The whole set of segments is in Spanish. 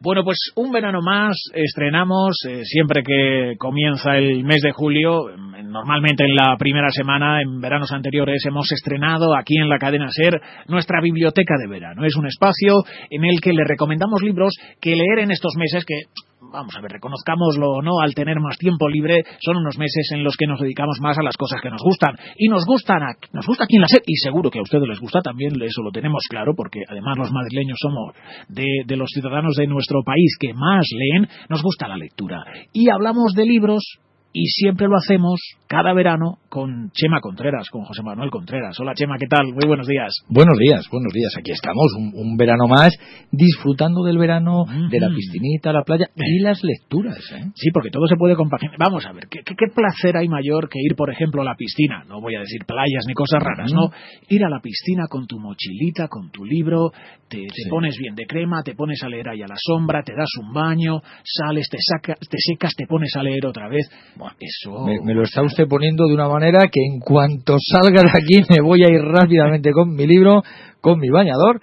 Bueno, pues un verano más estrenamos, siempre que comienza el mes de julio, normalmente en la primera semana, en veranos anteriores, hemos estrenado aquí en la cadena SER nuestra biblioteca de verano. Es un espacio en el que le recomendamos libros que leer en estos meses que... Vamos a ver, reconozcámoslo o no, al tener más tiempo libre, son unos meses en los que nos dedicamos más a las cosas que nos gustan. Y nos gusta aquí en la SER, y seguro que a ustedes les gusta también, eso lo tenemos claro, porque además los madrileños somos de los ciudadanos de nuestro país que más leen, nos gusta la lectura. Y hablamos de libros, y siempre lo hacemos cada verano con Chema Contreras, con José Manuel Contreras. Hola Chema, ¿qué tal? Muy buenos días. Buenos días. Aquí estamos, un verano más, disfrutando del verano, de la piscinita, la playa y las lecturas. Sí, porque todo se puede compaginar. Vamos a ver, ¿qué placer hay mayor que ir, por ejemplo, a la piscina? No voy a decir playas ni cosas raras, ¿no? Ir a la piscina con tu mochilita, con tu libro, te pones bien de crema, te pones a leer ahí a la sombra, te das un baño, sales, te secas, te pones a leer otra vez. Bueno, eso... Me lo está usted poniendo de una manera que en cuanto salga de aquí me voy a ir rápidamente con mi libro, con mi bañador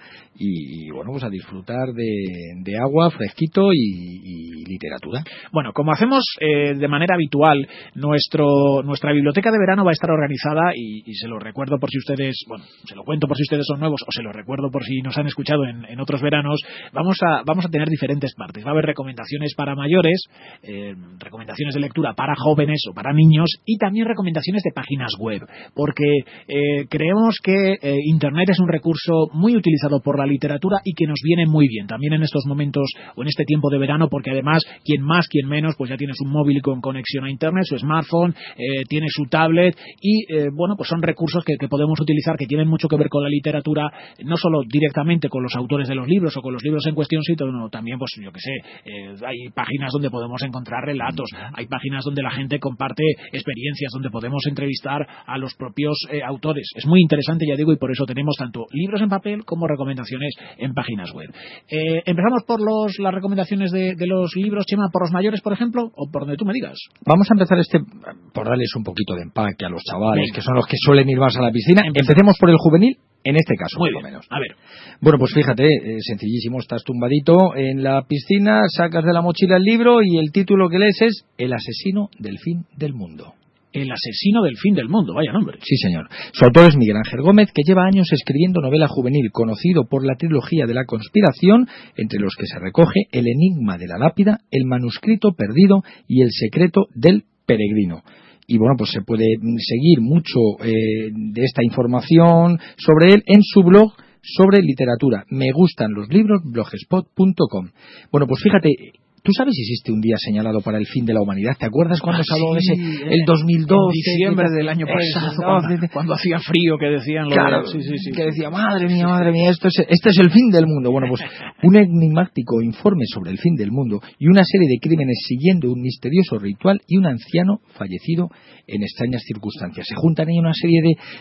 y bueno, pues a disfrutar de agua, fresquito y literatura. Bueno, como hacemos de manera habitual, nuestra biblioteca de verano va a estar organizada y se lo recuerdo por si ustedes, bueno, se lo cuento por si ustedes son nuevos o se lo recuerdo por si nos han escuchado en otros veranos. Vamos a tener diferentes partes. Va a haber recomendaciones para mayores, recomendaciones de lectura para jóvenes o para niños y también recomendaciones de páginas web, porque creemos que Internet es un recurso muy utilizado por la literatura y que nos viene muy bien también en estos momentos o en este tiempo de verano, porque además quien más, quien menos, pues ya tiene su móvil con conexión a internet, su smartphone, tiene su tablet y bueno, pues son recursos que podemos utilizar que tienen mucho que ver con la literatura, no solo directamente con los autores de los libros o con los libros en cuestión, sino también, pues yo que sé, hay páginas donde podemos encontrar relatos, hay páginas donde la gente comparte experiencias, donde podemos entrevistar a los propios autores. Es muy interesante, ya digo, y por eso tenemos tanto libros en papel como recomendaciones en páginas web. Empezamos por las recomendaciones de los libros, Chema, por los mayores, por ejemplo, o por donde tú me digas. Vamos a empezar por darles un poquito de empaque a los chavales, que son los que suelen ir más a la piscina. Empecemos por el juvenil, en este caso, muy por bien. lo menos. A ver. Bueno, pues fíjate, sencillísimo, estás tumbadito en la piscina, sacas de la mochila el libro y el título que lees es El asesino del fin del mundo. El asesino del fin del mundo, vaya nombre. Sí, señor. Su autor es Miguel Ángel Gómez, que lleva años escribiendo novela juvenil, conocido por la trilogía de la conspiración, entre los que se recoge El enigma de la lápida, El manuscrito perdido y El secreto del peregrino. Y bueno, pues se puede seguir mucho de esta información sobre él en su blog sobre literatura. Me gustan los libros, blogspot.com. Bueno, pues fíjate... ¿Tú sabes si existe un día señalado para el fin de la humanidad? ¿Te acuerdas cuando se habló de ese, el 2012? En diciembre del año pasado, cuando hacía frío, que decían... Claro, que decía, madre mía, este es el fin del mundo. Bueno, pues un enigmático informe sobre el fin del mundo y una serie de crímenes siguiendo un misterioso ritual y un anciano fallecido en extrañas circunstancias. Se juntan ahí una serie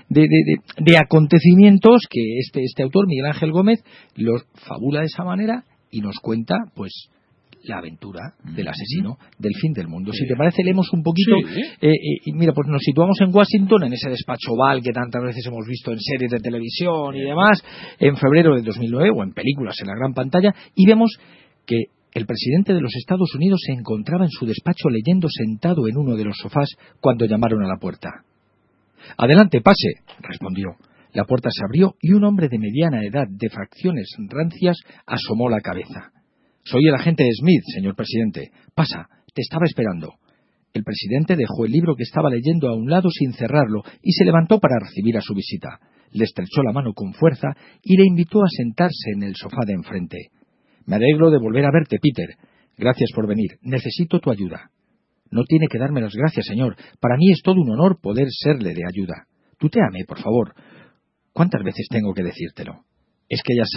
de acontecimientos que este autor, Miguel Ángel Gómez, los fabula de esa manera y nos cuenta, pues, la aventura del asesino del fin del mundo. Si te parece, leemos un poquito. Y mira, pues nos situamos en Washington, en ese despacho Oval que tantas veces hemos visto en series de televisión y demás, en febrero de 2009, o en películas en la gran pantalla, y vemos que el presidente de los Estados Unidos se encontraba en su despacho leyendo sentado en uno de los sofás cuando llamaron a la puerta. «Adelante, pase», respondió. La puerta se abrió y un hombre de mediana edad, de facciones rancias, asomó la cabeza. «Soy el agente Smith, señor presidente. Pasa, te estaba esperando». El presidente dejó el libro que estaba leyendo a un lado sin cerrarlo y se levantó para recibir a su visita. Le estrechó la mano con fuerza y le invitó a sentarse en el sofá de enfrente. «Me alegro de volver a verte, Peter. Gracias por venir. Necesito tu ayuda». «No tiene que darme las gracias, señor. Para mí es todo un honor poder serle de ayuda. Tutéame, por favor. ¿Cuántas veces tengo que decírtelo? Es que ya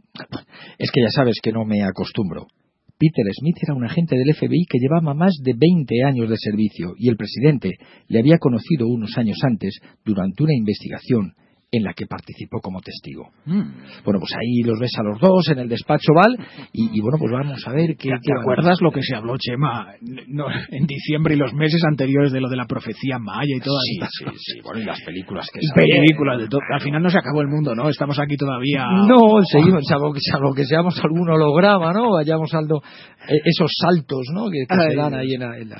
sabes que no me acostumbro». Peter Smith era un agente del FBI que llevaba más de 20 años de servicio y el presidente le había conocido unos años antes durante una investigación en la que participó como testigo. Bueno, pues ahí los ves a los dos en el despacho Val y bueno, pues vamos a ver qué... ¿Te acuerdas lo que se habló, Chema, en diciembre y los meses anteriores de lo de la profecía maya y todas estas? Sí, bueno, y las películas que películas de todo. Al final no se acabó el mundo, ¿no? Estamos aquí todavía... No, seguimos, salvo que seamos algún holograma, ¿no? Vayamos algo... esos saltos, ¿no? Que se dan ahí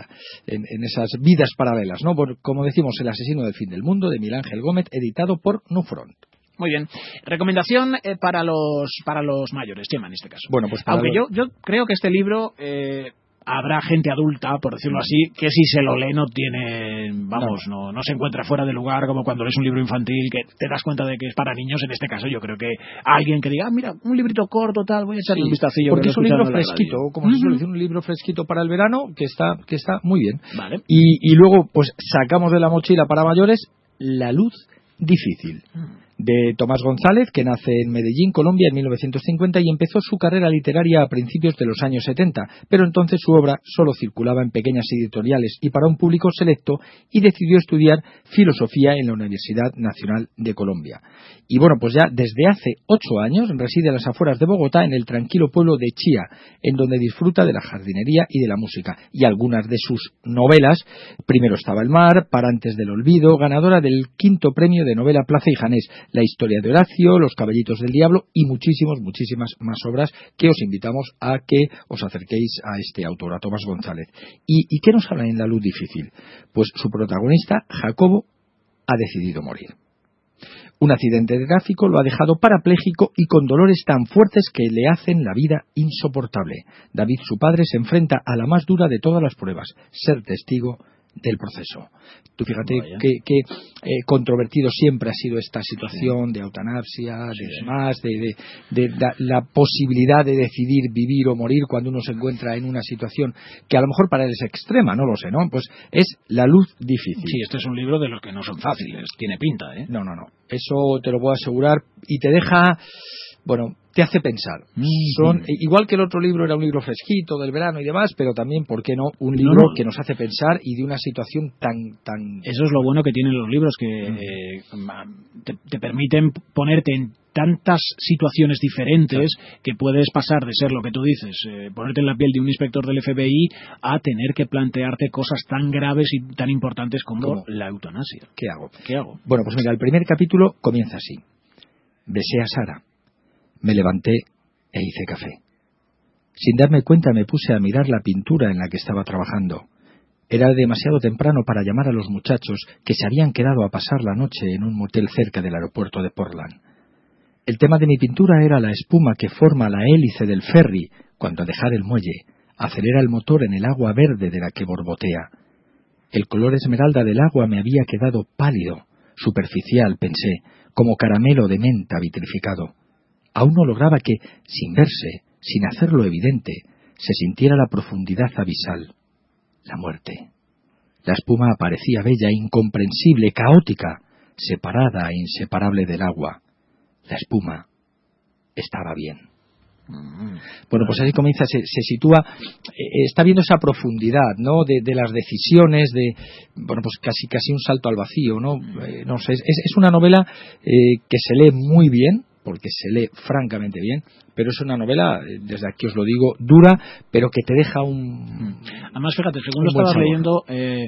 en esas vidas paralelas, ¿no? Como decimos, El asesino del fin del mundo, de Miguel Ángel Gómez, editado por Newfront. Muy bien. Recomendación para los mayores, Chema, en este caso. Bueno, pues aunque yo creo que este libro... habrá gente adulta, por decirlo así, que si se lo lee no tiene, no se encuentra fuera de lugar, como cuando lees un libro infantil que te das cuenta de que es para niños. En este caso yo creo que alguien que diga, mira, un librito corto, tal, voy a echarle un vistacillo. Porque es un libro fresquito, como se suele decir, un libro fresquito para el verano, que está muy bien. Vale. Y luego, pues sacamos de la mochila para mayores La luz difícil, de Tomás González, que nace en Medellín, Colombia, en 1950 y empezó su carrera literaria a principios de los años 70, pero entonces su obra solo circulaba en pequeñas editoriales y para un público selecto, y decidió estudiar filosofía en la Universidad Nacional de Colombia. Y bueno, pues ya desde hace 8 años reside a las afueras de Bogotá, en el tranquilo pueblo de Chía, en donde disfruta de la jardinería y de la música. Y algunas de sus novelas, Primero estaba el mar, Parantes del olvido, ganadora del 5º premio de novela Plaza y Janés, La historia de Horacio, Los caballitos del diablo y muchísimas más obras que os invitamos a que os acerquéis a este autor, a Tomás González. ¿Y qué nos habla en La luz difícil? Pues su protagonista, Jacobo, ha decidido morir. Un accidente de tráfico lo ha dejado parapléjico y con dolores tan fuertes que le hacen la vida insoportable. David, su padre, se enfrenta a la más dura de todas las pruebas, ser testigo del proceso. Tú fíjate que controvertido siempre ha sido esta situación de eutanasia, de la posibilidad de decidir vivir o morir cuando uno se encuentra en una situación que a lo mejor para él es extrema, no lo sé, ¿no? Pues es La luz difícil. Sí, este es un libro de los que no son fáciles, tiene pinta, ¿eh? No, eso te lo puedo asegurar y te deja... Bueno, te hace pensar. Igual que el otro libro era un libro fresquito del verano y demás, pero también, ¿por qué no? Un libro que nos hace pensar y de una situación tan... Eso es lo bueno que tienen los libros, que te permiten ponerte en tantas situaciones diferentes, que puedes pasar de ser lo que tú dices, ponerte en la piel de un inspector del FBI, a tener que plantearte cosas tan graves y tan importantes como la eutanasia. ¿Qué hago? Bueno, pues mira, el primer capítulo comienza así. Besé a Sara. Me levanté e hice café. Sin darme cuenta me puse a mirar la pintura en la que estaba trabajando. Era demasiado temprano para llamar a los muchachos que se habían quedado a pasar la noche en un motel cerca del aeropuerto de Portland. El tema de mi pintura era la espuma que forma la hélice del ferry cuando al dejar el muelle acelera el motor en el agua verde de la que borbotea. El color esmeralda del agua me había quedado pálido, superficial, pensé, como caramelo de menta vitrificado. Aún no lograba que, sin verse, sin hacerlo evidente, se sintiera la profundidad abisal, la muerte. La espuma aparecía bella, incomprensible, caótica, separada e inseparable del agua. La espuma estaba bien. Bueno, pues así comienza, se sitúa, está viendo esa profundidad, ¿no? De las decisiones, bueno, pues casi un salto al vacío, ¿no? No sé, es una novela que se lee muy bien, porque se lee francamente bien, pero es una novela, desde aquí os lo digo, dura, pero que te deja un... Además, fíjate, según lo estabas leyendo,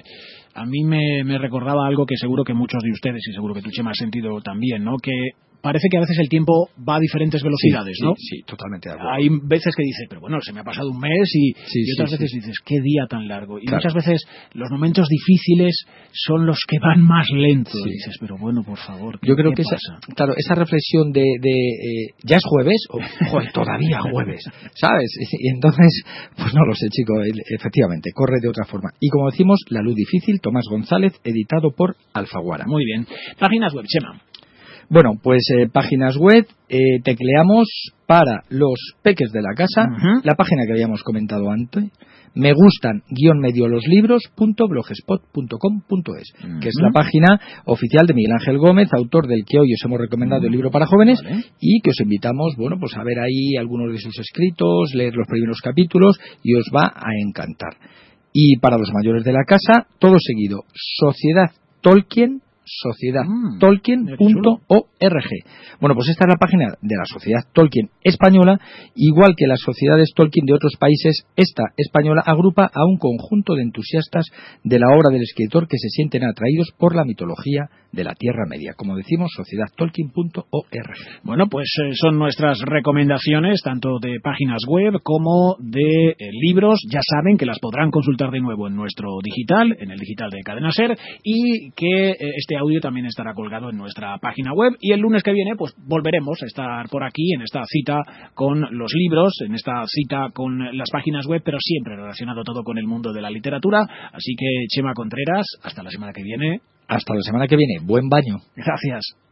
a mí me recordaba algo que seguro que muchos de ustedes, y seguro que tú, Chema, has sentido también, ¿no? Que parece que a veces el tiempo va a diferentes velocidades, ¿no? Sí, totalmente de acuerdo. Hay veces que dices, pero bueno, se me ha pasado un mes, y otras veces dices, qué día tan largo. Y muchas veces los momentos difíciles son los que van más lentos. Y dices, pero bueno, por favor, yo creo que esa reflexión de ¿ya es jueves? O joder, todavía jueves, ¿sabes? Y entonces, pues no lo sé, chico, efectivamente, corre de otra forma. Y como decimos, La luz difícil, Tomás González, editado por Alfaguara. Muy bien. Páginas web, Chema. Bueno, pues páginas web, tecleamos para los peques de la casa, la página que habíamos comentado antes, me gustan _mediolosLibros.blogspot.com.es, que es la página oficial de Miguel Ángel Gómez, autor del que hoy os hemos recomendado el libro para jóvenes, y que os invitamos, bueno, pues a ver ahí algunos de sus escritos, leer los primeros capítulos, y os va a encantar. Y para los mayores de la casa, todo seguido, Sociedad Tolkien, sociedadtolkien.org. Bueno, pues esta es la página de la Sociedad Tolkien española, igual que las sociedades Tolkien de otros países. Esta española agrupa a un conjunto de entusiastas de la obra del escritor que se sienten atraídos por la mitología de la Tierra Media. Como decimos, sociedadtolkien.org. Bueno, pues son nuestras recomendaciones, tanto de páginas web como de libros. Ya saben que las podrán consultar de nuevo en nuestro digital, en el digital de Cadena SER, y que este audio también estará colgado en nuestra página web. Y el lunes que viene, pues volveremos a estar por aquí en esta cita con los libros, en esta cita con las páginas web, pero siempre relacionado todo con el mundo de la literatura. Así que, Chema Contreras, hasta la semana que viene. Hasta la semana que viene. Buen baño. Gracias.